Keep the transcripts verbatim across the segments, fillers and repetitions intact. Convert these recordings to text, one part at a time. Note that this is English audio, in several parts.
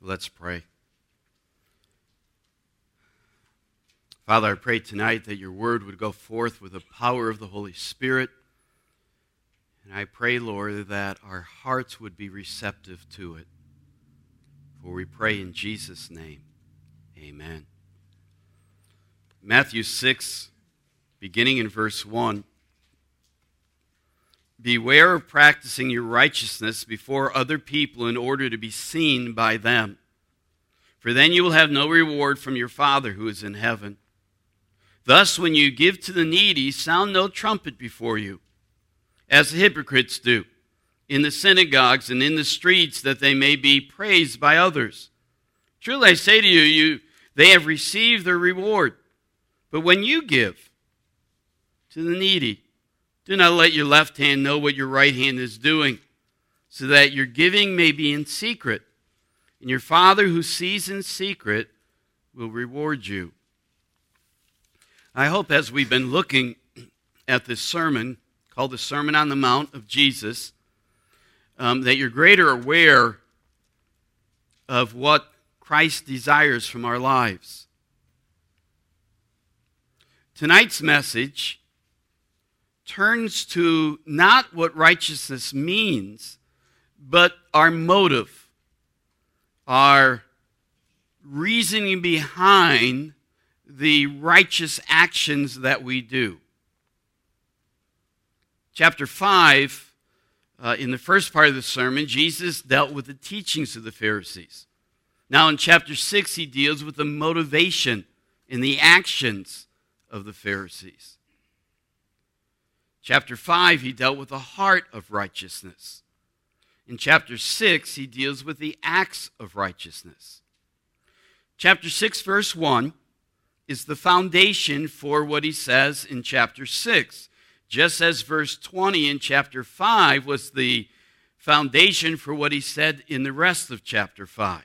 Let's pray. Father, I pray tonight that your word would go forth with the power of the Holy Spirit. And I pray, Lord, that our hearts would be receptive to it. For we pray in Jesus' name. Amen. Matthew six, beginning in verse one. Beware of practicing your righteousness before other people in order to be seen by them. For then you will have no reward from your Father who is in heaven. Thus, when you give to the needy, sound no trumpet before you, as the hypocrites do, in the synagogues and in the streets, that they may be praised by others. Truly I say to you, you they have received their reward. But when you give to the needy, do not let your left hand know what your right hand is doing, so that your giving may be in secret, and your Father who sees in secret will reward you. I hope as we've been looking at this sermon, called the Sermon on the Mount of Jesus, um, that you're greater aware of what Christ desires from our lives. Tonight's message turns to not what righteousness means, but our motive, our reasoning behind the righteous actions that we do. Chapter five, uh, in the first part of the sermon, Jesus dealt with the teachings of the Pharisees. Now in chapter six, he deals with the motivation and the actions of the Pharisees. Chapter five, he dealt with the heart of righteousness. In chapter six, he deals with the acts of righteousness. Chapter six, verse one, is the foundation for what he says in chapter six. Just as verse twenty in chapter five was the foundation for what he said in the rest of chapter five.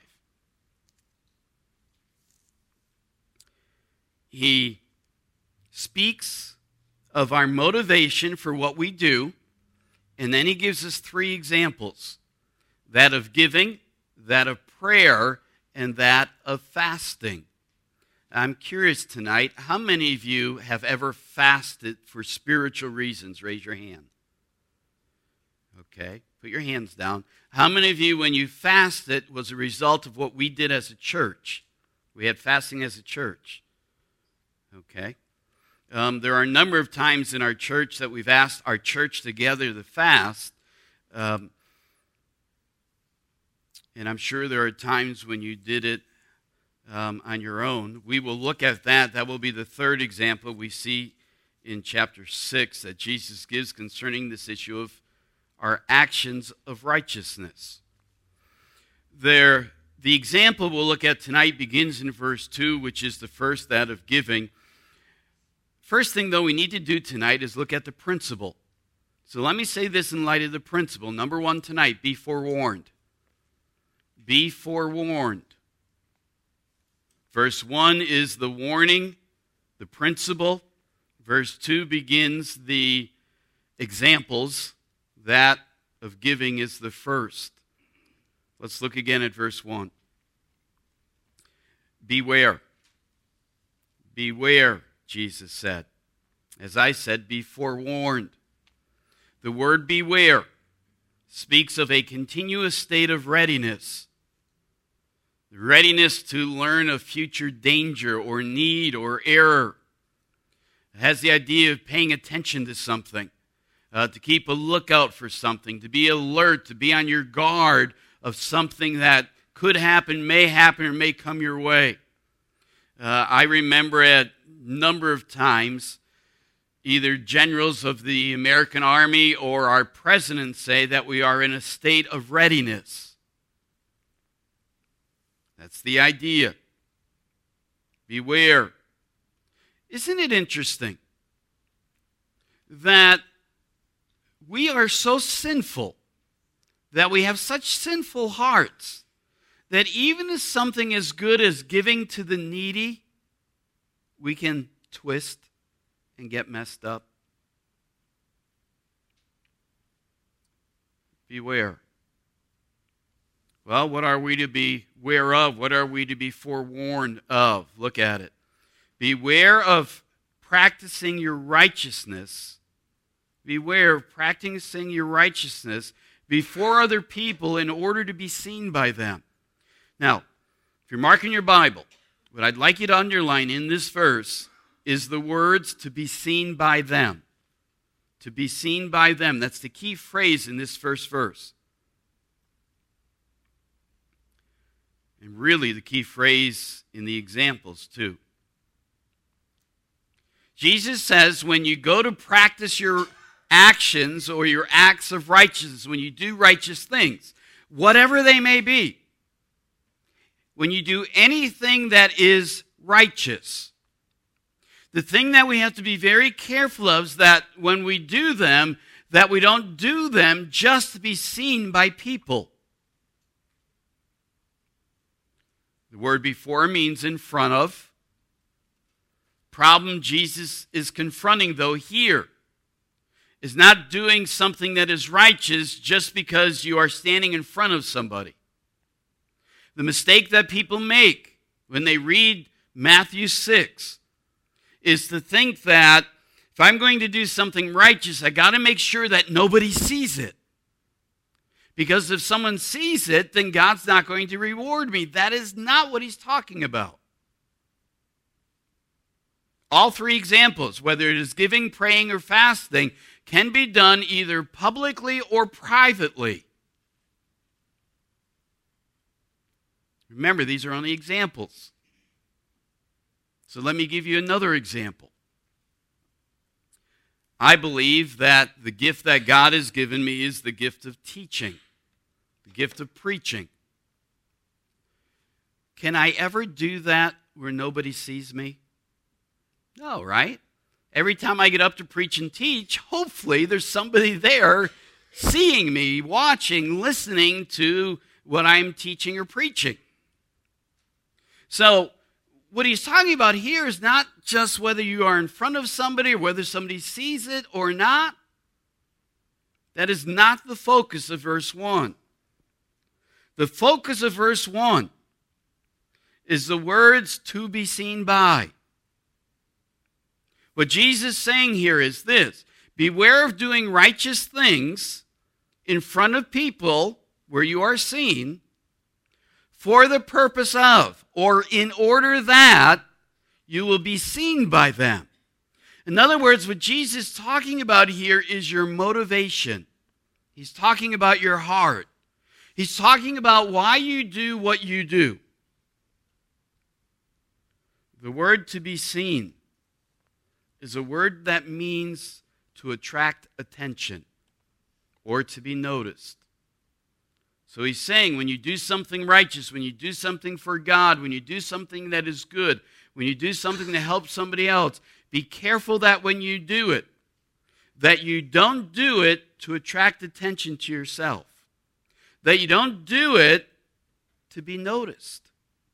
He speaks of our motivation for what we do, and then he gives us three examples: that of giving, that of prayer, and that of fasting. I'm curious tonight, how many of you have ever fasted for spiritual reasons? Raise your hand. Okay, put your hands down. How many of you, when you fasted, was a result of what we did as a church? We had fasting as a church. Okay. Um, there are a number of times in our church that we've asked our church together to fast. Um, and I'm sure there are times when you did it um, on your own. We will look at that. That will be the third example we see in chapter six that Jesus gives concerning this issue of our actions of righteousness. There, the example we'll look at tonight begins in verse two, which is the first, that of giving. First thing, though, we need to do tonight is look at the principle. So let me say this in light of the principle. Number one tonight, be forewarned. Be forewarned. Verse one is the warning, the principle. Verse two begins the examples. That of giving is the first. Let's look again at verse one. Beware. Beware, Jesus said. As I said, be forewarned. The word beware speaks of a continuous state of readiness. Readiness to learn of future danger or need or error. It has the idea of paying attention to something, uh, to keep a lookout for something, to be alert, to be on your guard of something that could happen, may happen, or may come your way. Uh, I remember a number of times either generals of the American Army or our president say that we are in a state of readiness. That's the idea. Beware. Isn't it interesting that we are so sinful, that we have such sinful hearts, that even as something as good as giving to the needy, we can twist and get messed up? Beware. Well, what are we to beware of? What are we to be forewarned of? Look at it. Beware of practicing your righteousness. Beware of practicing your righteousness before other people in order to be seen by them. Now, if you're marking your Bible, what I'd like you to underline in this verse is the words to be seen by them. To be seen by them. That's the key phrase in this first verse. And really the key phrase in the examples too. Jesus says when you go to practice your actions or your acts of righteousness, when you do righteous things, whatever they may be, when you do anything that is righteous, the thing that we have to be very careful of is that when we do them, that we don't do them just to be seen by people. The word before means in front of. Problem Jesus is confronting, though, here is not doing something that is righteous just because you are standing in front of somebody. The mistake that people make when they read Matthew six is to think that if I'm going to do something righteous, I got to make sure that nobody sees it. Because if someone sees it, then God's not going to reward me. That is not what he's talking about. All three examples, whether it is giving, praying, or fasting, can be done either publicly or privately. Remember, these are only examples. So let me give you another example. I believe that the gift that God has given me is the gift of teaching, the gift of preaching. Can I ever do that where nobody sees me? No, right? Every time I get up to preach and teach, hopefully there's somebody there seeing me, watching, listening to what I'm teaching or preaching. So, what he's talking about here is not just whether you are in front of somebody or whether somebody sees it or not. That is not the focus of verse one. The focus of verse one is the words to be seen by. What Jesus is saying here is this: beware of doing righteous things in front of people where you are seen for the purpose of, or in order that you will be seen by them. In other words, what Jesus is talking about here is your motivation. He's talking about your heart. He's talking about why you do what you do. The word to be seen is a word that means to attract attention or to be noticed. So he's saying when you do something righteous, when you do something for God, when you do something that is good, when you do something to help somebody else, be careful that when you do it, that you don't do it to attract attention to yourself. That you don't do it to be noticed.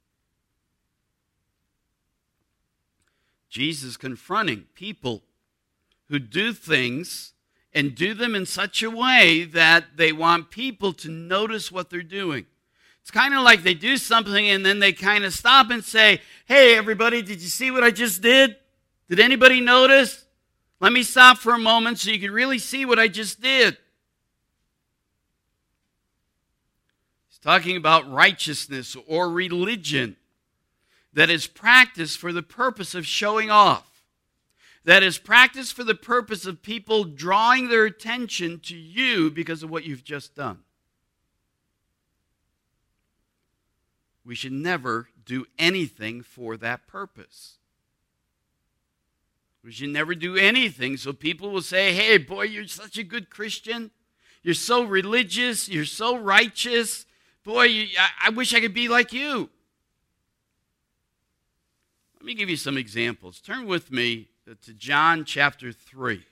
Jesus is confronting people who do things and do them in such a way that they want people to notice what they're doing. It's kind of like they do something and then they kind of stop and say, "Hey, everybody, did you see what I just did? Did anybody notice? Let me stop for a moment so you can really see what I just did." He's talking about righteousness or religion that is practiced for the purpose of showing off. That is practiced for the purpose of people drawing their attention to you because of what you've just done. We should never do anything for that purpose. We should never do anything so people will say, "Hey, boy, you're such a good Christian. You're so religious. You're so righteous. Boy, you, I, I wish I could be like you." Let me give you some examples. Turn with me to John chapter three.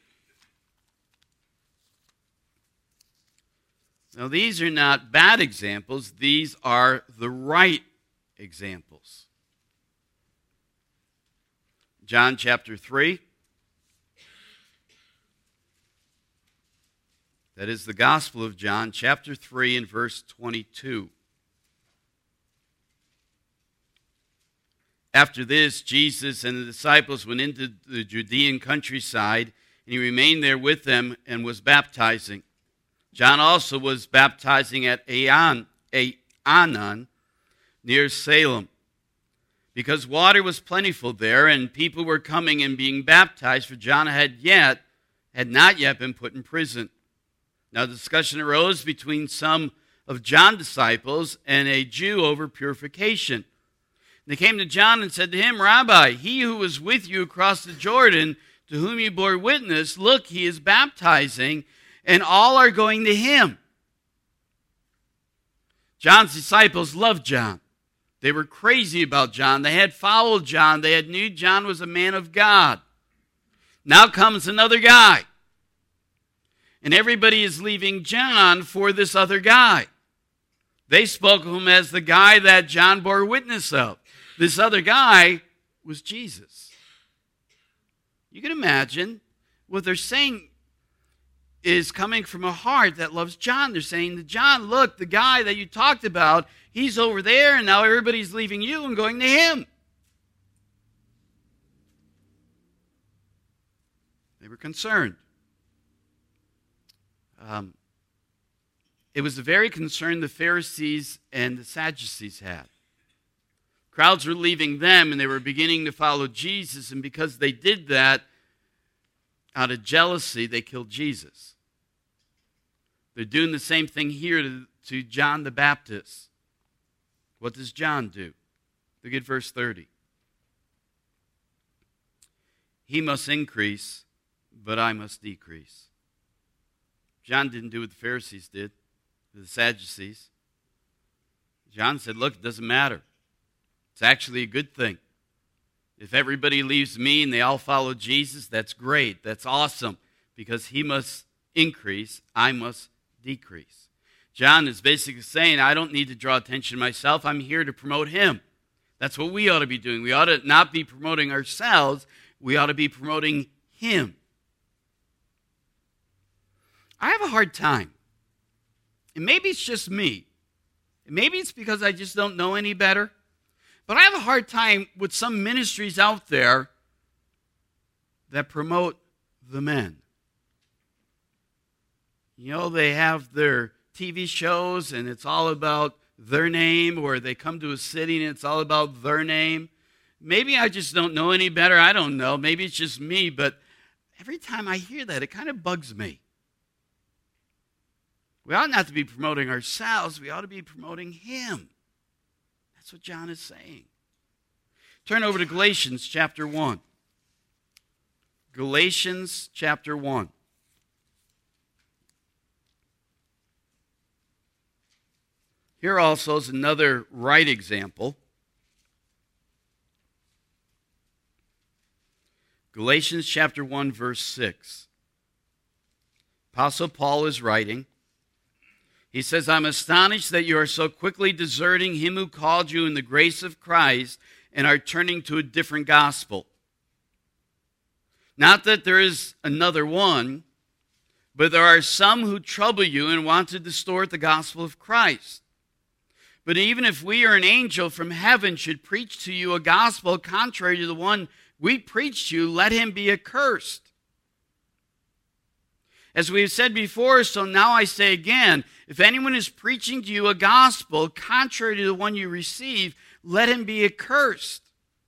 Now, these are not bad examples. These are the right examples. John chapter three. That is the Gospel of John, chapter three and verse twenty-two. After this, Jesus and the disciples went into the Judean countryside, and he remained there with them and was baptizing. John also was baptizing at Aenon, Aenon near Salem, because water was plentiful there, and people were coming and being baptized, for John had yet had not yet been put in prison. Now discussion arose between some of John's disciples and a Jew over purification. They came to John and said to him, Rabbi, he who was with you across the Jordan, to whom you bore witness, look, he is baptizing, and all are going to him. John's disciples loved John. They were crazy about John. They had followed John. They had knew John was a man of God. Now comes another guy. And everybody is leaving John for this other guy. They spoke of him as the guy that John bore witness of. This other guy was Jesus. You can imagine what they're saying is coming from a heart that loves John. They're saying to John, look, the guy that you talked about, he's over there, and now everybody's leaving you and going to him. They were concerned. Um, it was the very concern the Pharisees and the Sadducees had. Crowds were leaving them, and they were beginning to follow Jesus, and because they did that, out of jealousy, they killed Jesus. They're doing the same thing here to, to John the Baptist. What does John do? Look at verse thirty. He must increase, but I must decrease. John didn't do what the Pharisees did, the Sadducees. John said, look, it doesn't matter. It's actually a good thing. If everybody leaves me and they all follow Jesus, that's great. That's awesome. Because he must increase, I must decrease. John is basically saying, I don't need to draw attention to myself. I'm here to promote him. That's what we ought to be doing. We ought to not be promoting ourselves. We ought to be promoting him. I have a hard time. And maybe it's just me. Maybe it's because I just don't know any better. But I have a hard time with some ministries out there that promote the men. You know, they have their T V shows and it's all about their name, or they come to a city and it's all about their name. Maybe I just don't know any better. I don't know. Maybe it's just me, but every time I hear that, it kind of bugs me. We ought not to be promoting ourselves. We ought to be promoting him. That's what John is saying. Turn over to Galatians chapter one. Galatians chapter one. Here also is another right example. Galatians chapter one, verse six. Apostle Paul is writing. He says, I'm astonished that you are so quickly deserting him who called you in the grace of Christ and are turning to a different gospel. Not that there is another one, but there are some who trouble you and want to distort the gospel of Christ. But even if we or an angel from heaven should preach to you a gospel contrary to the one we preach to you, let him be accursed. As we have said before, so now I say again, if anyone is preaching to you a gospel contrary to the one you receive, let him be accursed.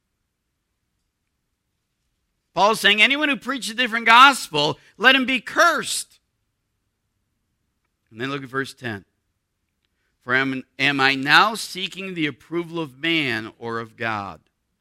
Paul is saying anyone who preaches a different gospel, let him be cursed. And then look at verse ten. For am, am I now seeking the approval of man or of God?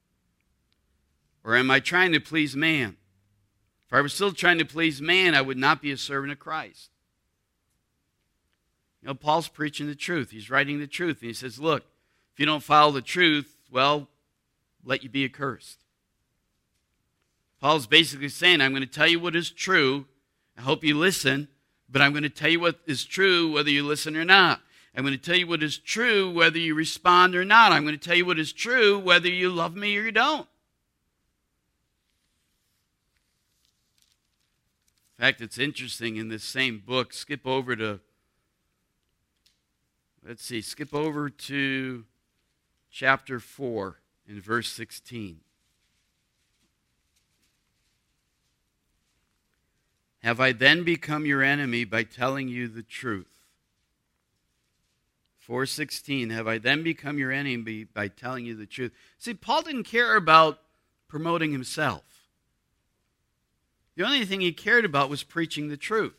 Or am I trying to please man? If I were still trying to please man, I would not be a servant of Christ. You know, Paul's preaching the truth. He's writing the truth. And he says, look, if you don't follow the truth, well, let you be accursed. Paul's basically saying, I'm going to tell you what is true. I hope you listen, but I'm going to tell you what is true whether you listen or not. I'm going to tell you what is true whether you respond or not. I'm going to tell you what is true whether you love me or you don't. In fact, it's interesting in this same book, skip over to, let's see, skip over to chapter four in verse sixteen. Have I then become your enemy by telling you the truth? four sixteen, have I then become your enemy by telling you the truth? See, Paul didn't care about promoting himself. The only thing he cared about was preaching the truth.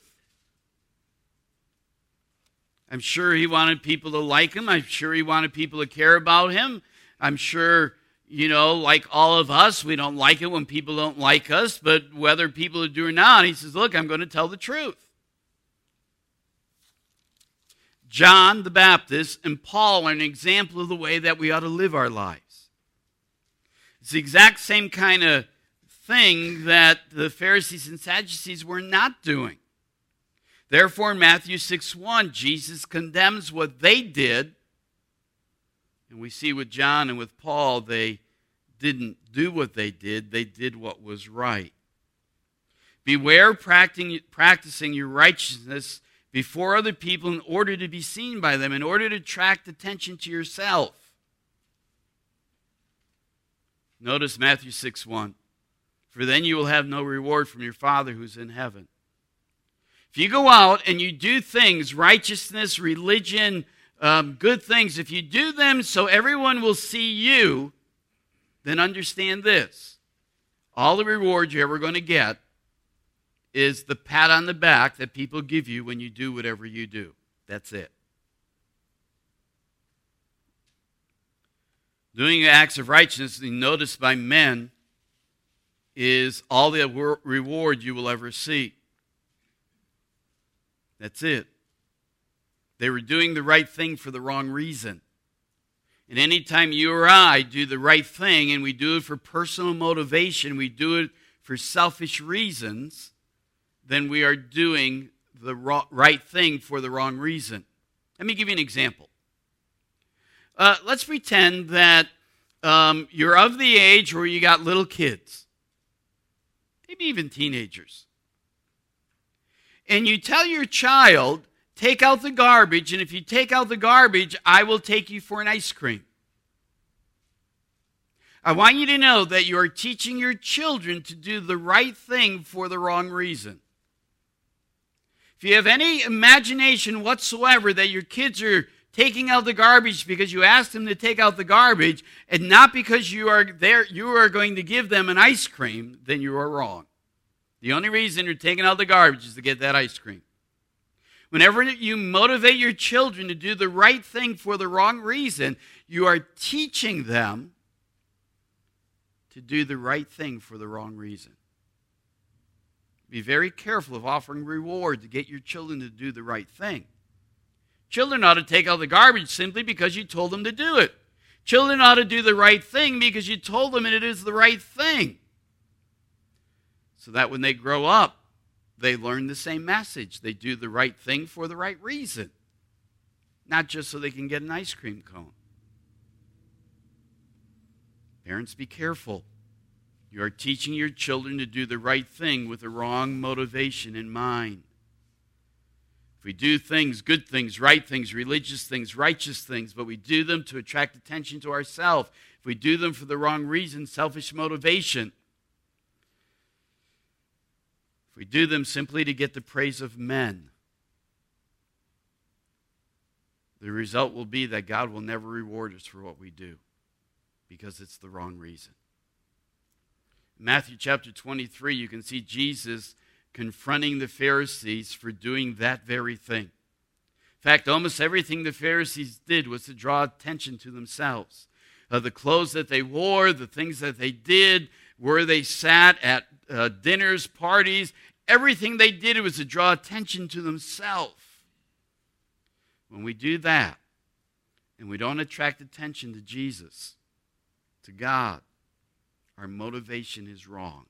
I'm sure he wanted people to like him. I'm sure he wanted people to care about him. I'm sure, you know, like all of us, we don't like it when people don't like us, but whether people do or not, he says, look, I'm going to tell the truth. John the Baptist and Paul are an example of the way that we ought to live our lives. It's the exact same kind of thing that the Pharisees and Sadducees were not doing. Therefore, in Matthew six one, Jesus condemns what they did. And we see with John and with Paul, they didn't do what they did. They did what was right. Beware practicing your righteousness before other people in order to be seen by them, in order to attract attention to yourself. Notice Matthew six one. For then you will have no reward from your Father who's in heaven. If you go out and you do things, righteousness, religion, um, good things, if you do them so everyone will see you, then understand this. All the reward you're ever going to get is the pat on the back that people give you when you do whatever you do. That's it. Doing acts of righteousness, noticed by men, is all the reward you will ever see. That's it. They were doing the right thing for the wrong reason. And anytime you or I do the right thing, and we do it for personal motivation, we do it for selfish reasons, then we are doing the right thing for the wrong reason. Let me give you an example. Uh, let's pretend that um, you're of the age where you got little kids, maybe even teenagers. And you tell your child, take out the garbage, and if you take out the garbage, I will take you for an ice cream. I want you to know that you are teaching your children to do the right thing for the wrong reason. If you have any imagination whatsoever that your kids are taking out the garbage because you asked them to take out the garbage and not because you are there, you are going to give them an ice cream, then you are wrong. The only reason you're taking out the garbage is to get that ice cream. Whenever you motivate your children to do the right thing for the wrong reason, you are teaching them to do the right thing for the wrong reason. Be very careful of offering reward to get your children to do the right thing. Children ought to take out the garbage simply because you told them to do it. Children ought to do the right thing because you told them it is the right thing. So that when they grow up, they learn the same message. They do the right thing for the right reason. Not just so they can get an ice cream cone. Parents, be careful. You are teaching your children to do the right thing with the wrong motivation in mind. If we do things, good things, right things, religious things, righteous things, but we do them to attract attention to ourselves, if we do them for the wrong reason, selfish motivation, if we do them simply to get the praise of men, the result will be that God will never reward us for what we do because it's the wrong reason. In Matthew chapter twenty-three, you can see Jesus confronting the Pharisees for doing that very thing. In fact, almost everything the Pharisees did was to draw attention to themselves. Uh, the clothes that they wore, the things that they did, where they sat at uh, dinners, parties, everything they did, it was to draw attention to themselves. When we do that, and we don't attract attention to Jesus, to God, our motivation is wrong.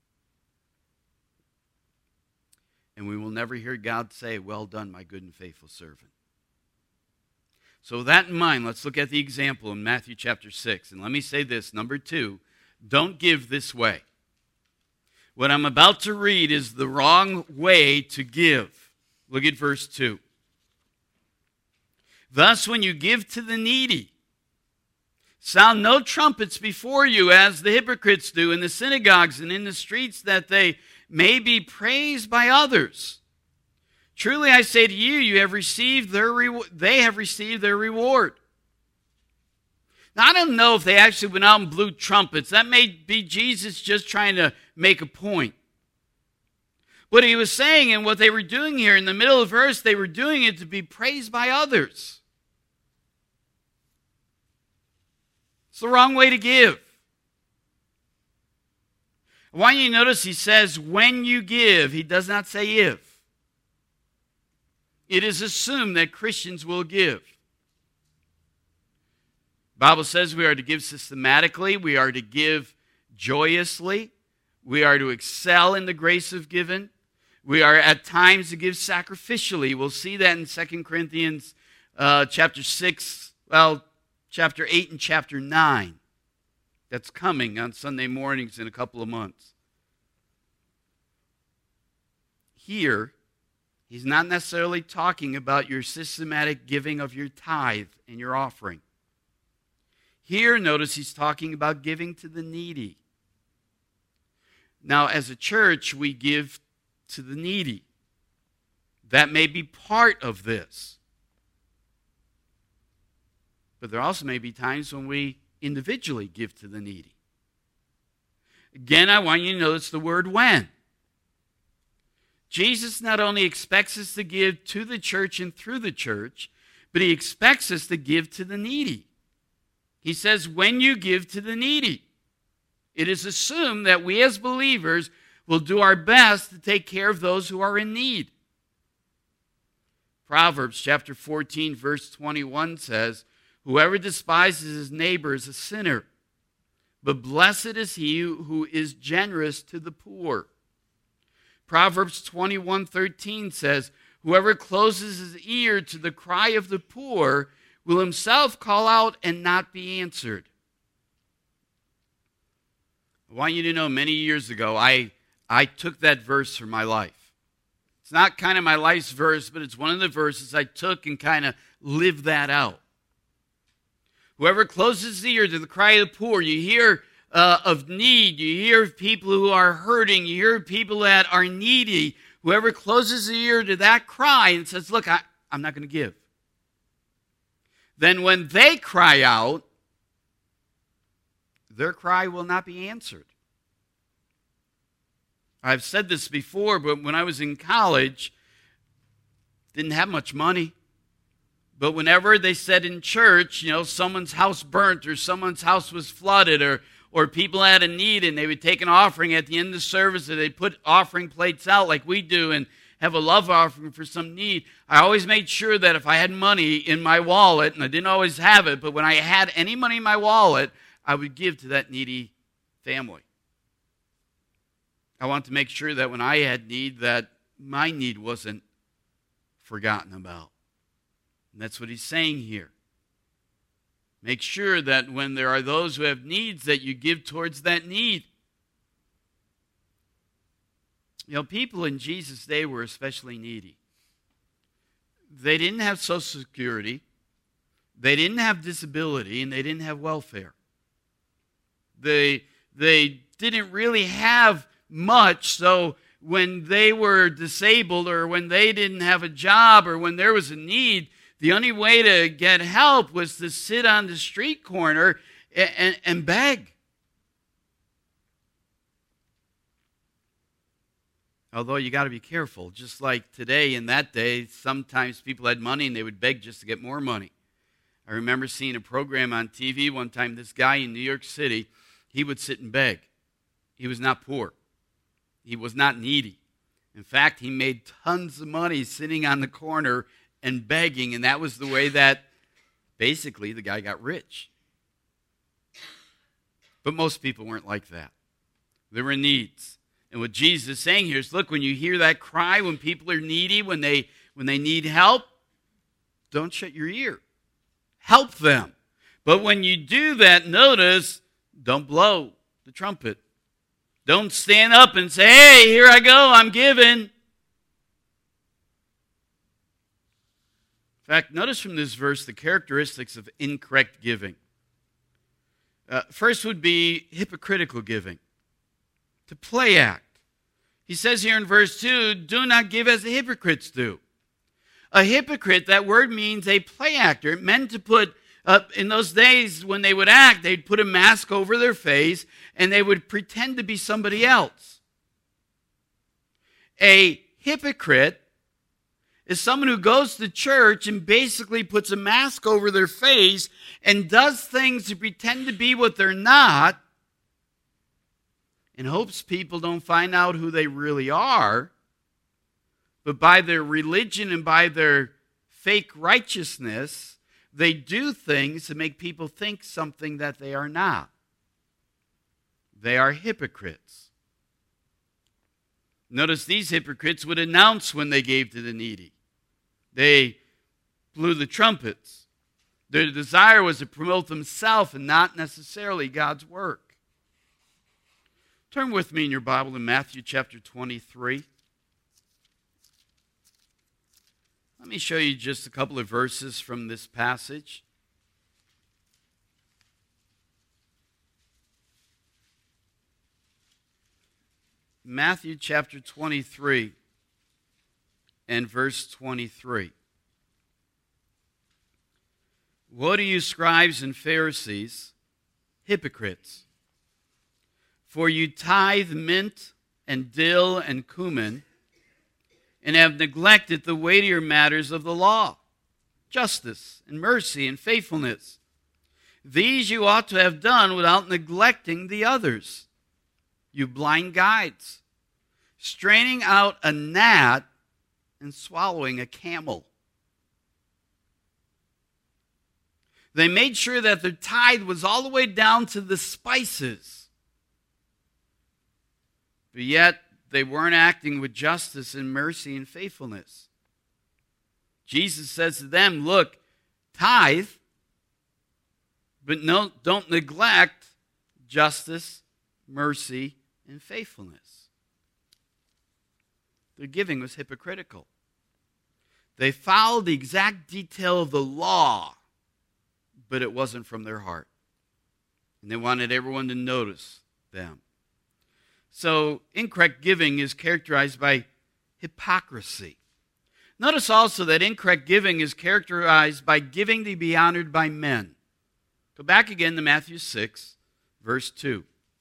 And we will never hear God say, well done, my good and faithful servant. So with that in mind, let's look at the example in Matthew chapter six. And let me say this, number two, don't give this way. What I'm about to read is the wrong way to give. Look at verse two. Thus, when you give to the needy, Sound no trumpets before you, as the hypocrites do in the synagogues and in the streets, that they may be praised by others. Truly I say to you, you have received their re- they have received their reward. Now, I don't know if they actually went out and blew trumpets. That may be Jesus just trying to make a point. What he was saying and what they were doing here in the middle of the verse, they were doing it to be praised by others. It's the wrong way to give. I want you to notice he says, when you give. He does not say if. It is assumed that Christians will give. The Bible says we are to give systematically. We are to give joyously. We are to excel in the grace of giving. We are at times to give sacrificially. We'll see that in Second Corinthians uh, chapter six, well, chapter eight and chapter nine. That's coming on Sunday mornings in a couple of months. Here, he's not necessarily talking about your systematic giving of your tithe and your offering. Here, notice he's talking about giving to the needy. Now, as a church, we give to the needy. That may be part of this. But there also may be times when we individually give to the needy. Again, I want you to notice the word when. Jesus not only expects us to give to the church and through the church, but he expects us to give to the needy. He says, when you give to the needy. It is assumed that we as believers will do our best to take care of those who are in need. Proverbs chapter fourteen, verse twenty-one says, whoever despises his neighbor is a sinner, but blessed is he who is generous to the poor. Proverbs twenty-one, thirteen says, whoever closes his ear to the cry of the poor will himself call out and not be answered. I want you to know, many years ago, I, I took that verse for my life. It's not kind of my life's verse, but it's one of the verses I took and kind of lived that out. Whoever closes his ear to the cry of the poor, you hear uh, of need, you hear of people who are hurting, you hear of people that are needy. Whoever closes the ear to that cry and says, look, I, I'm not going to give. Then when they cry out, their cry will not be answered. I've said this before, but when I was in college, didn't have much money. But whenever they said in church, you know, someone's house burnt or someone's house was flooded or, or people had a need and they would take an offering at the end of the service or they'd put offering plates out like we do and have a love offering for some need, I always made sure that if I had money in my wallet, and I didn't always have it, but when I had any money in my wallet, I would give to that needy family. I want to make sure that when I had need, that my need wasn't forgotten about. And that's what he's saying here. Make sure that when there are those who have needs, that you give towards that need. You know, people in Jesus' day were especially needy. They didn't have Social Security, they didn't have disability, and they didn't have welfare. They, they didn't really have much, so when they were disabled or when they didn't have a job or when there was a need, the only way to get help was to sit on the street corner and, and, and beg. Although you got to be careful. Just like today, in that day, sometimes people had money and they would beg just to get more money. I remember seeing a program on T V one time. This guy in New York City, he would sit and beg. He was not poor. He was not needy. In fact, he made tons of money sitting on the corner and begging, and that was the way that basically the guy got rich. But most people weren't like that. There were needs. And what Jesus is saying here is, look, when you hear that cry, when people are needy, when they when they need help, don't shut your ear. Help them. But when you do that, notice, don't blow the trumpet. Don't stand up and say, hey, here I go, I'm giving. In fact, notice from this verse the characteristics of incorrect giving. Uh, first would be hypocritical giving, to play act. He says here in verse two, do not give as the hypocrites do. A hypocrite, that word means a play actor. It meant to put, uh, in those days when they would act, they'd put a mask over their face and they would pretend to be somebody else. A hypocrite is someone who goes to church and basically puts a mask over their face and does things to pretend to be what they're not and hopes people don't find out who they really are. But by their religion and by their fake righteousness, they do things to make people think something that they are not. They are hypocrites. Notice these hypocrites would announce when they gave to the needy. They blew the trumpets. Their desire was to promote themselves and not necessarily God's work. Turn with me in your Bible to Matthew chapter twenty-three. Let me show you just a couple of verses from this passage. Matthew chapter twenty-three and verse twenty-three. Woe to you, scribes and Pharisees, hypocrites! For you tithe mint and dill and cumin, and have neglected the weightier matters of the law, justice and mercy and faithfulness. These you ought to have done without neglecting the others. You blind guides, straining out a gnat and swallowing a camel. They made sure that their tithe was all the way down to the spices. But yet, they weren't acting with justice and mercy and faithfulness. Jesus says to them, look, tithe, but no, don't neglect justice, mercy, and faithfulness. Their giving was hypocritical. They followed the exact detail of the law, but it wasn't from their heart. And they wanted everyone to notice them. So, incorrect giving is characterized by hypocrisy. Notice also that incorrect giving is characterized by giving to be honored by men. Go back again to Matthew six, verse two.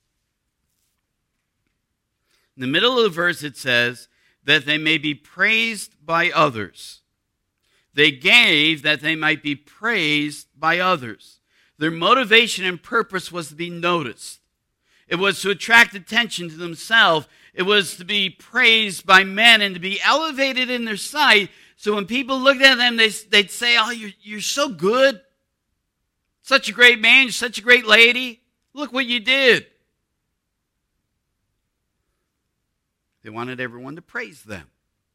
In the middle of the verse it says, that they may be praised by others. They gave that they might be praised by others. Their motivation and purpose was to be noticed. It was to attract attention to themselves. It was to be praised by men and to be elevated in their sight. So when people looked at them, they, they'd say, oh, you're, you're so good. Such a great man. You're such a great lady. Look what you did. They wanted everyone to praise them.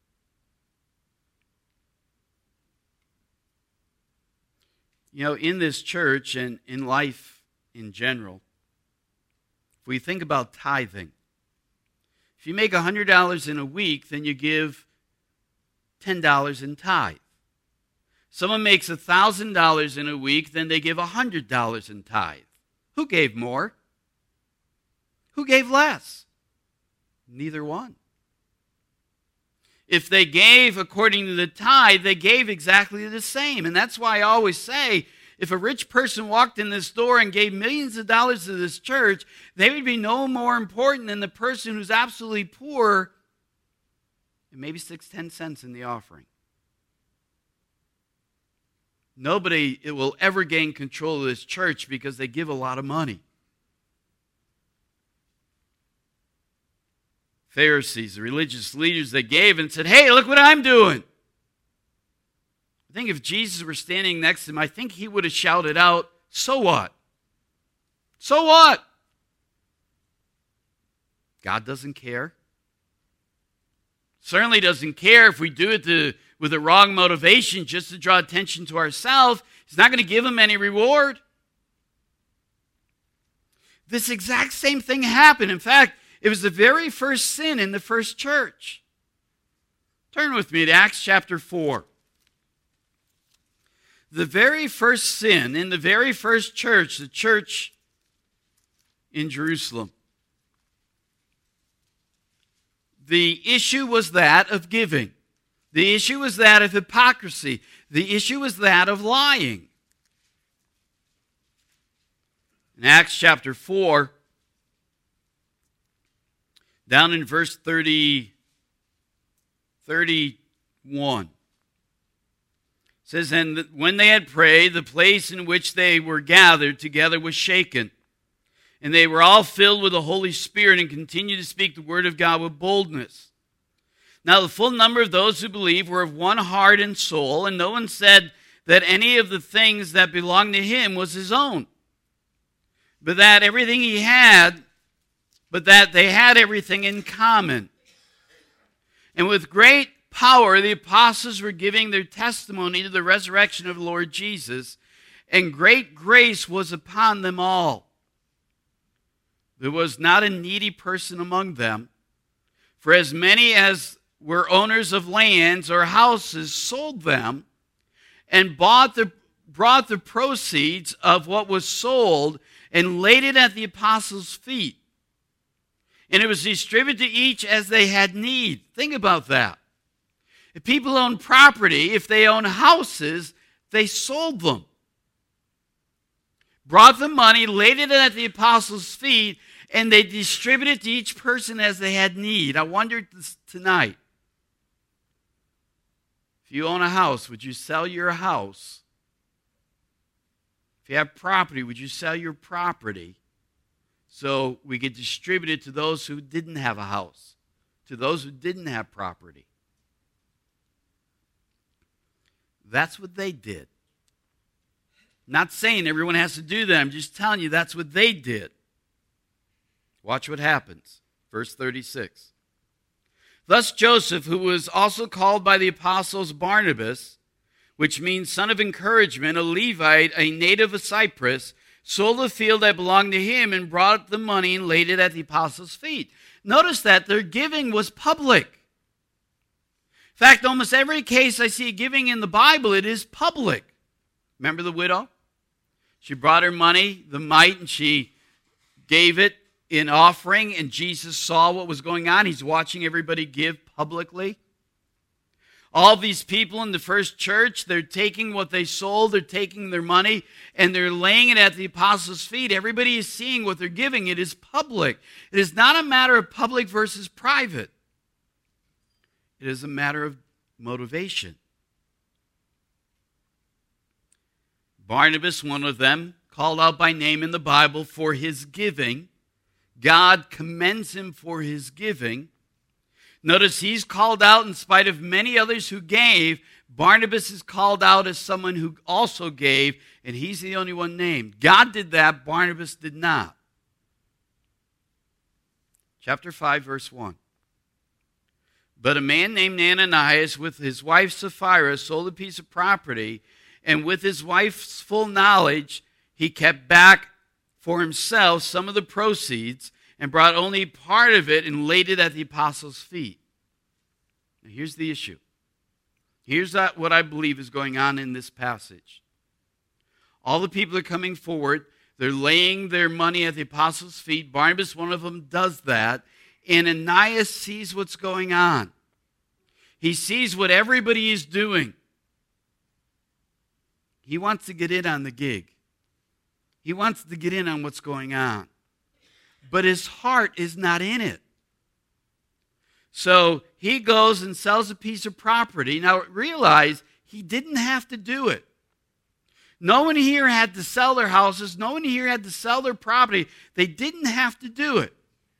You know, in this church and in life in general, if we think about tithing, if you make one hundred dollars in a week, then you give ten dollars in tithe. Someone makes one thousand dollars in a week, then they give one hundred dollars in tithe. Who gave more? Who gave less? Neither one. If they gave according to the tithe, they gave exactly the same. And that's why I always say, if a rich person walked in this door and gave millions of dollars to this church, they would be no more important than the person who's absolutely poor and maybe sticks ten cents in the offering. Nobody it will ever gain control of this church because they give a lot of money. Pharisees, the religious leaders, they gave and said, hey, look what I'm doing. I think if Jesus were standing next to him, I think he would have shouted out, so what? So what? God doesn't care. Certainly doesn't care if we do it to, with the wrong motivation just to draw attention to ourselves. He's not going to give him any reward. This exact same thing happened. In fact, it was the very first sin in the first church. Turn with me to Acts chapter four. The very first sin in the very first church, the church in Jerusalem. The issue was that of giving. The issue was that of hypocrisy. The issue was that of lying. In Acts chapter four, down in verse thirty, thirty-one, it says, "And when they had prayed, the place in which they were gathered together was shaken. And they were all filled with the Holy Spirit and continued to speak the word of God with boldness. Now the full number of those who believed were of one heart and soul, and no one said that any of the things that belonged to him was his own, but that everything he had, but that they had everything in common. And with great power the apostles were giving their testimony to the resurrection of the Lord Jesus, and great grace was upon them all. There was not a needy person among them, for as many as were owners of lands or houses sold them and bought the, brought the proceeds of what was sold and laid it at the apostles' feet. And it was distributed to each as they had need." Think about that. If people own property, if they own houses, they sold them. Brought the money, laid it at the apostles' feet, and they distributed to each person as they had need. I wonder this tonight, if you own a house, would you sell your house? If you have property, would you sell your property so we could distribute it to those who didn't have a house, to those who didn't have property? That's what they did. Not saying everyone has to do that. I'm just telling you that's what they did. Watch what happens. Verse thirty-six. "Thus Joseph, who was also called by the apostles Barnabas, which means son of encouragement, a Levite, a native of Cyprus, sold a field that belonged to him and brought the money and laid it at the apostles' feet." Notice that their giving was public. In fact, almost every case I see giving in the Bible, it is public. Remember the widow? She brought her money, the mite, and she gave it in offering, and Jesus saw what was going on. He's watching everybody give publicly. All these people in the first church, they're taking what they sold, they're taking their money, and they're laying it at the apostles' feet. Everybody is seeing what they're giving. It is public. It is not a matter of public versus private. It is a matter of motivation. Barnabas, one of them, called out by name in the Bible for his giving. God commends him for his giving. Notice he's called out in spite of many others who gave. Barnabas is called out as someone who also gave, and he's the only one named. God did that, Barnabas did not. Chapter five, verse one. "But a man named Ananias with his wife Sapphira sold a piece of property, and with his wife's full knowledge, he kept back for himself some of the proceeds and brought only part of it and laid it at the apostles' feet." Now here's the issue. Here's what I believe is going on in this passage. All the people are coming forward. They're laying their money at the apostles' feet. Barnabas, one of them, does that. And Ananias sees what's going on. He sees what everybody is doing. He wants to get in on the gig. He wants to get in on what's going on. But his heart is not in it. So he goes and sells a piece of property. Now realize he didn't have to do it. No one here had to sell their houses. No one here had to sell their property. They didn't have to do it.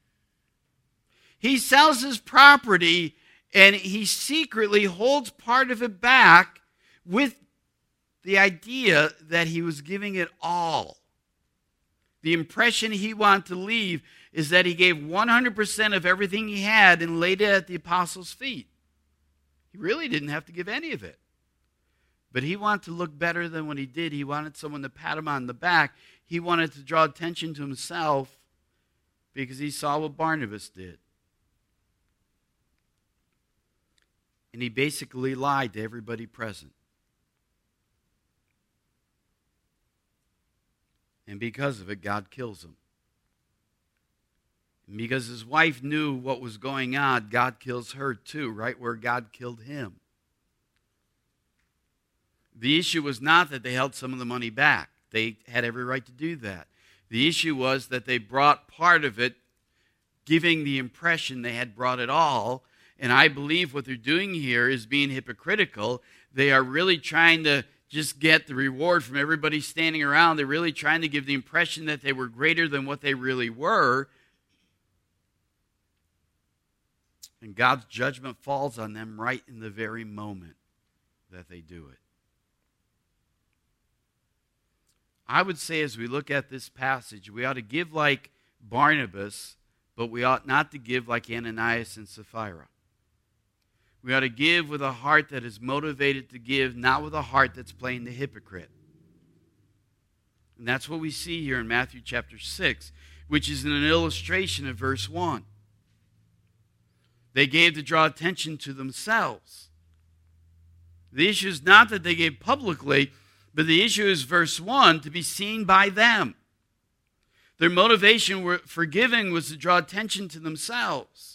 He sells his property and he secretly holds part of it back with the idea that he was giving it all. The impression he wanted to leave is that he gave one hundred percent of everything he had and laid it at the apostles' feet. He really didn't have to give any of it. But he wanted to look better than what he did. He wanted someone to pat him on the back. He wanted to draw attention to himself because he saw what Barnabas did. And he basically lied to everybody present. And because of it, God kills him. And because his wife knew what was going on, God kills her too, right where God killed him. The issue was not that they held some of the money back. They had every right to do that. The issue was that they brought part of it, giving the impression they had brought it all. And I believe what they're doing here is being hypocritical. They are really trying to just get the reward from everybody standing around. They're really trying to give the impression that they were greater than what they really were. And God's judgment falls on them right in the very moment that they do it. I would say as we look at this passage, we ought to give like Barnabas, but we ought not to give like Ananias and Sapphira. We ought to give with a heart that is motivated to give, not with a heart that's playing the hypocrite. And that's what we see here in Matthew chapter six, which is an illustration of verse one. They gave to draw attention to themselves. The issue is not that they gave publicly, but the issue is verse one, to be seen by them. Their motivation for giving was to draw attention to themselves.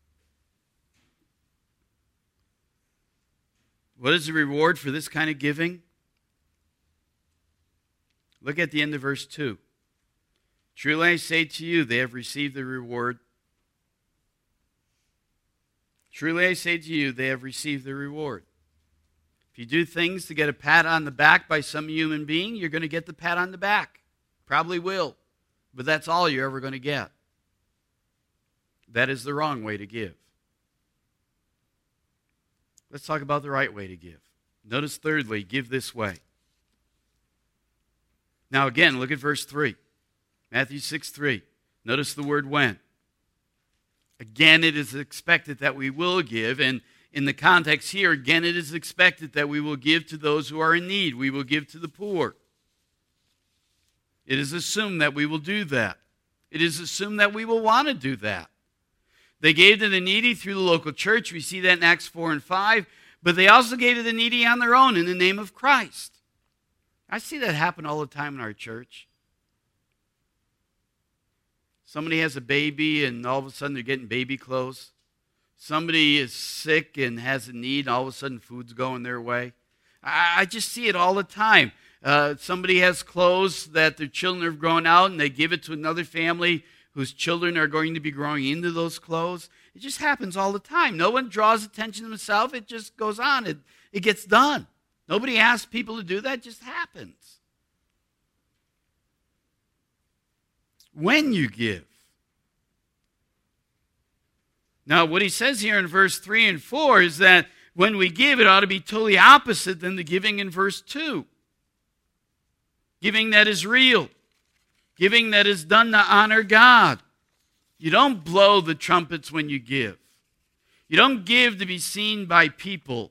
What is the reward for this kind of giving? Look at the end of verse two. Truly I say to you, they have received the reward. Truly I say to you, they have received the reward. If you do things to get a pat on the back by some human being, you're going to get the pat on the back. Probably will. But that's all you're ever going to get. That is the wrong way to give. Let's talk about the right way to give. Notice thirdly, give this way. Now again, look at verse three. Matthew six three. Notice the word when. Again, it is expected that we will give, and in the context here, again, it is expected that we will give to those who are in need. We will give to the poor. It is assumed that we will do that. It is assumed that we will want to do that. They gave to the needy through the local church. We see that in Acts four and five. But they also gave to the needy on their own in the name of Christ. I see that happen all the time in our church. Somebody has a baby and all of a sudden they're getting baby clothes. Somebody is sick and has a need, and all of a sudden food's going their way. I, I just see it all the time. Uh, somebody has clothes that their children have grown out, and they give it to another family whose children are going to be growing into those clothes. It just happens all the time. No one draws attention to himself. It just goes on. It, it gets done. Nobody asks people to do that. It just happens. When you give. Now, what he says here in verse three and four is that when we give, it ought to be totally opposite than the giving in verse two. Giving that is real. Giving that is done to honor God. You don't blow the trumpets when you give. You don't give to be seen by people.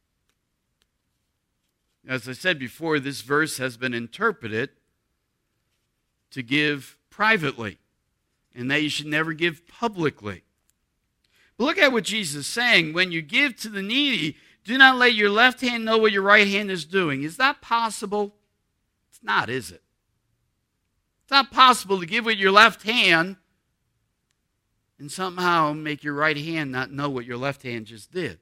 As I said before, this verse has been interpreted to give privately, and that you should never give publicly. But look at what Jesus is saying. When you give to the needy, do not let your left hand know what your right hand is doing. Is that possible? It's not, is it? It's not possible to give with your left hand and somehow make your right hand not know what your left hand just did.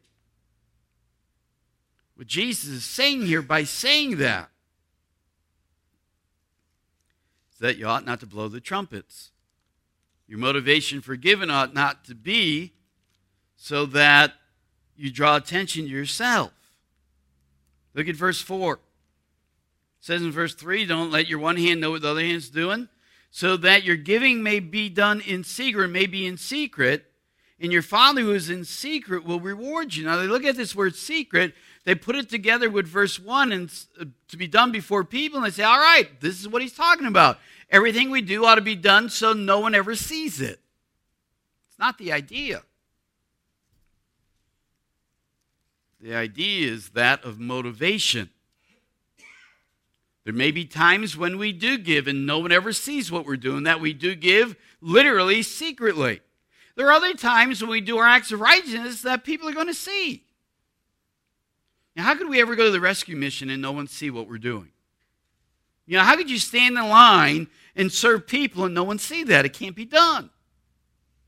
What Jesus is saying here by saying that is that you ought not to blow the trumpets. Your motivation for giving ought not to be so that you draw attention to yourself. Look at verse four. It says in verse three, don't let your one hand know what the other hand is doing, so that your giving may be done in secret, may be in secret, and your Father who is in secret will reward you. Now, they look at this word secret, they put it together with verse one and uh, to be done before people, and they say, all right, this is what he's talking about. Everything we do ought to be done so no one ever sees it. It's not the idea. The idea is that of motivation. There may be times when we do give and no one ever sees what we're doing, that we do give literally secretly. There are other times when we do our acts of righteousness that people are going to see. Now, how could we ever go to the rescue mission and no one see what we're doing? You know, how could you stand in line and serve people and no one see that? It can't be done.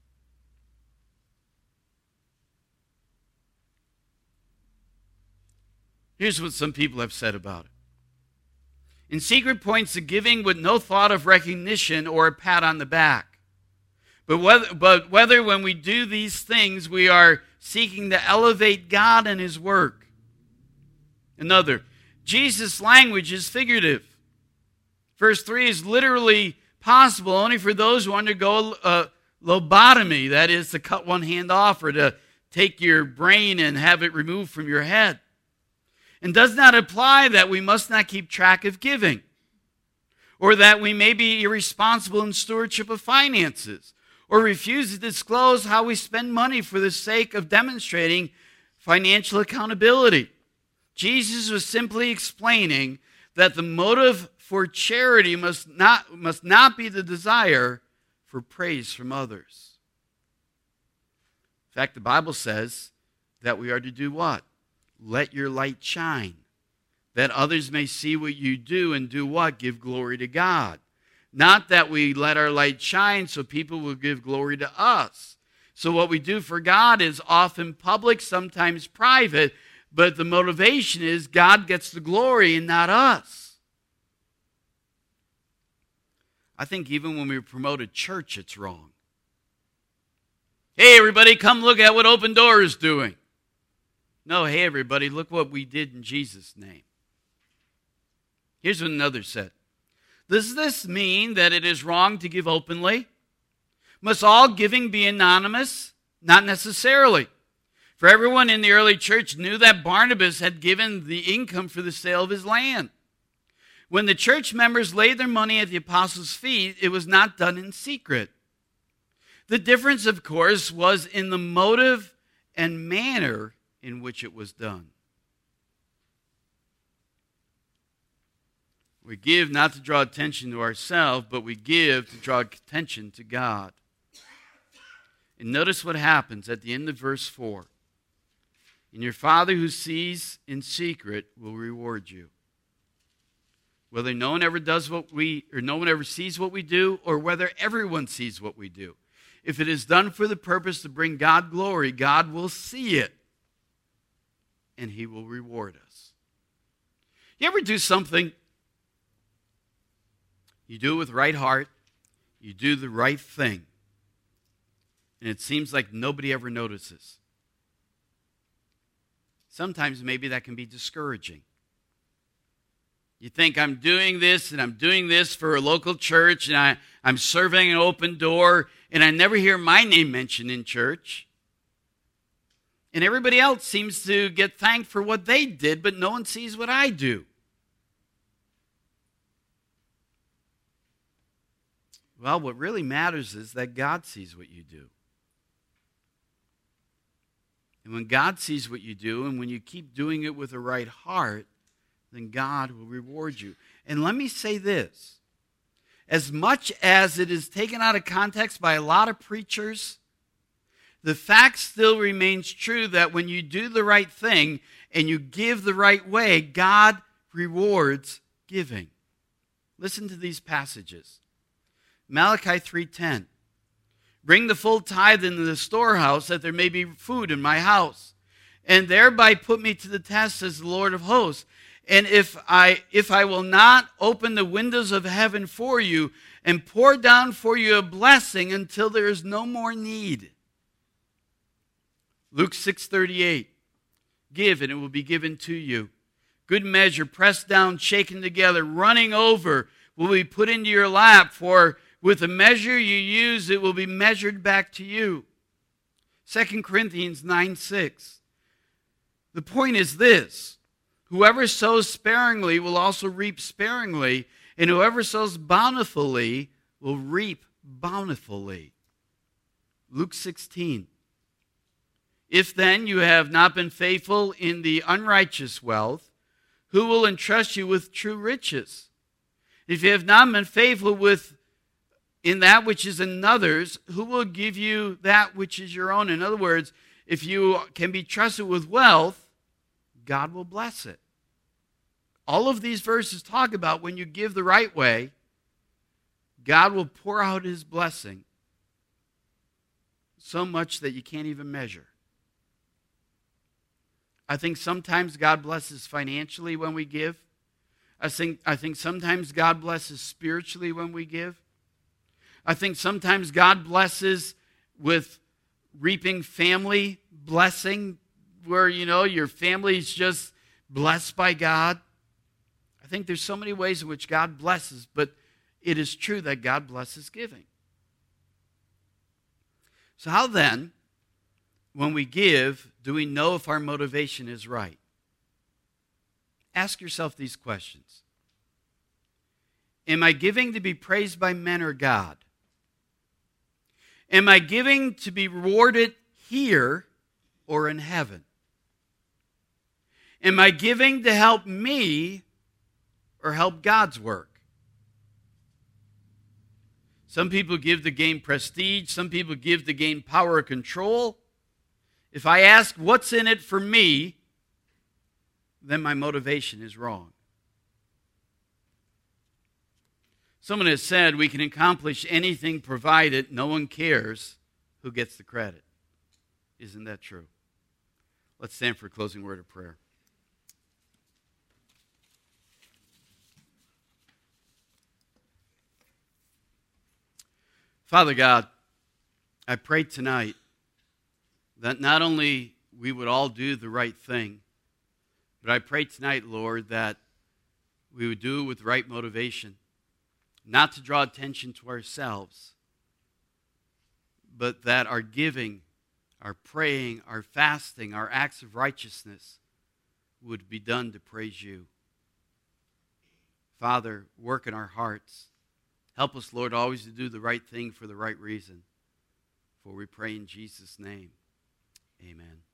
Here's what some people have said about it. In secret points to giving with no thought of recognition or a pat on the back. But whether, but whether when we do these things, we are seeking to elevate God and His work. Another, Jesus' language is figurative. Verse three is literally possible only for those who undergo a lobotomy, that is, to cut one hand off or to take your brain and have it removed from your head. And does not imply that we must not keep track of giving, or that we may be irresponsible in stewardship of finances, or refuse to disclose how we spend money for the sake of demonstrating financial accountability. Jesus was simply explaining that the motive for charity must not, must not be the desire for praise from others. In fact, the Bible says that we are to do what? Let your light shine, that others may see what you do and do what? Give glory to God. Not that we let our light shine so people will give glory to us. So what we do for God is often public, sometimes private, but the motivation is God gets the glory and not us. I think even when we promote a church, it's wrong. Hey, everybody, come look at what Open Door is doing. No, hey, everybody, look what we did in Jesus' name. Here's what another said. Does this mean that it is wrong to give openly? Must all giving be anonymous? Not necessarily. For everyone in the early church knew that Barnabas had given the income for the sale of his land. When the church members laid their money at the apostles' feet, it was not done in secret. The difference, of course, was in the motive and manner in which it was done. We give not to draw attention to ourselves, but we give to draw attention to God. And notice what happens at the end of verse four. And your Father who sees in secret will reward you. Whether no one ever does what we, or no one ever sees what we do, or whether everyone sees what we do. If it is done for the purpose to bring God glory, God will see it, and He will reward us. You ever do something? You do it with right heart. You do the right thing. And it seems like nobody ever notices. Sometimes maybe that can be discouraging. You think, I'm doing this and I'm doing this for a local church and I, I'm serving an Open Door and I never hear my name mentioned in church. And everybody else seems to get thanked for what they did, but no one sees what I do. Well, what really matters is that God sees what you do. And when God sees what you do, and when you keep doing it with a right heart, then God will reward you. And let me say this. As much as it is taken out of context by a lot of preachers, the fact still remains true that when you do the right thing and you give the right way, God rewards giving. Listen to these passages. Malachi three ten. Bring the full tithe into the storehouse, that there may be food in my house, and thereby put me to the test, says the Lord of hosts. And if I if I will not open the windows of heaven for you and pour down for you a blessing until there is no more need. Luke six thirty-eight. Give, and it will be given to you. Good measure, pressed down, shaken together, running over, will be put into your lap, for with the measure you use, it will be measured back to you. Second Corinthians nine six. The point is this. Whoever sows sparingly will also reap sparingly, and whoever sows bountifully will reap bountifully. Luke sixteen. If then you have not been faithful in the unrighteous wealth, who will entrust you with true riches? If you have not been faithful with in that which is another's, who will give you that which is your own? In other words, if you can be trusted with wealth, God will bless it. All of these verses talk about when you give the right way, God will pour out His blessing so much that you can't even measure. I think sometimes God blesses financially when we give. I think, I think sometimes God blesses spiritually when we give. I think sometimes God blesses with reaping family blessing, where, you know, your family is just blessed by God. I think there's so many ways in which God blesses, but it is true that God blesses giving. So how then, when we give, do we know if our motivation is right? Ask yourself these questions. Am I giving to be praised by men or God? Am I giving to be rewarded here or in heaven? Am I giving to help me or help God's work? Some people give to gain prestige. Some people give to gain power or control. If I ask what's in it for me, then my motivation is wrong. Someone has said we can accomplish anything provided no one cares who gets the credit. Isn't that true? Let's stand for a closing word of prayer. Father God, I pray tonight that not only we would all do the right thing, but I pray tonight, Lord, that we would do it with the right motivation, not to draw attention to ourselves, but that our giving, our praying, our fasting, our acts of righteousness would be done to praise you. Father, work in our hearts. Help us, Lord, always to do the right thing for the right reason. For we pray in Jesus' name. Amen.